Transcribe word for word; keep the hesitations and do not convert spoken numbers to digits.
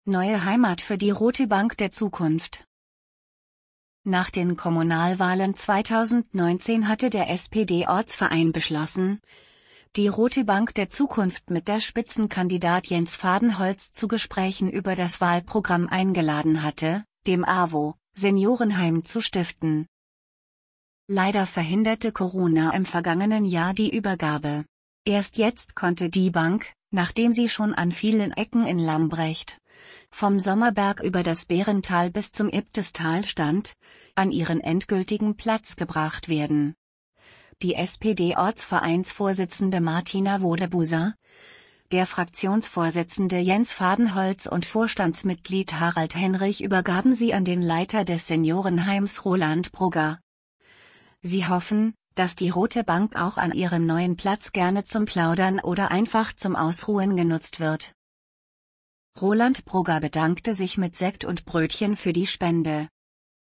Neue Heimat für die Rote Bank der Zukunft. Nach den Kommunalwahlen zweitausendneunzehn hatte der S P D-Ortsverein beschlossen, die Rote Bank der Zukunft mit der Spitzenkandidat Jens Fadenholz zu Gesprächen über das Wahlprogramm eingeladen hatte, dem AWO Seniorenheim zu stiften. Leider verhinderte Corona im vergangenen Jahr die Übergabe. Erst jetzt konnte die Bank, nachdem sie schon an vielen Ecken in Lambrecht, vom Sommerberg über das Bärental bis zum Ibtistal stand, an ihren endgültigen Platz gebracht werden. Die S P D-Ortsvereinsvorsitzende Martina Wodebuser, der Fraktionsvorsitzende Jens Fadenholz und Vorstandsmitglied Harald Henrich übergaben sie an den Leiter des Seniorenheims Roland Brugger. Sie hoffen, dass die Rote Bank auch an ihrem neuen Platz gerne zum Plaudern oder einfach zum Ausruhen genutzt wird. Roland Brugger bedankte sich mit Sekt und Brötchen für die Spende.